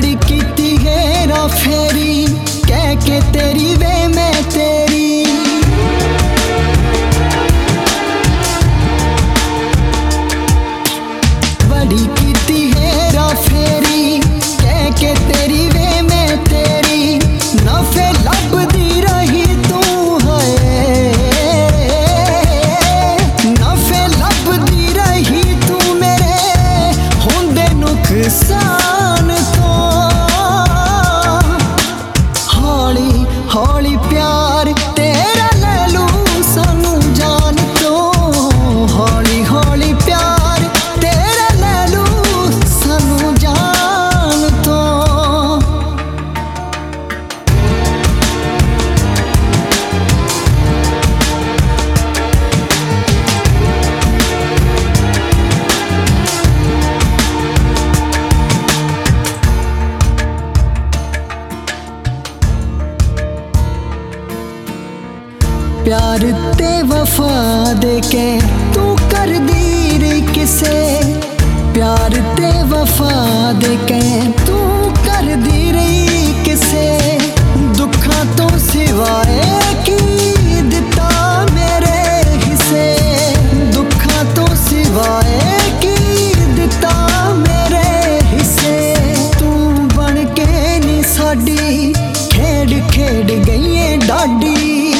बड़ी कीती हेरा फेरी कह के तेरी वे मैं तेरी। बड़ी कीती हेरा फेरी कह के तेरी वे मैं तेरी। नफे लभदी रही तू है, नफे लभदी रही तू मेरे होंदे नुकसान तो। हौली हौली प्यार तेरा ले लू सानू जान तो। हौली हौली प्यार तेरा ले लू सानू जान तो। प्यार ते वफा दे के तू कर दी रे किसे। प्यार ते वफा दे के तू कर दी रही किसे। दुखा तो सिवाए की दिता मेरे हिस्से। दुखा तो सिवाए की दिता मेरे हिस्से। तू बन के नी साडी खेड खेड गई है डाडी।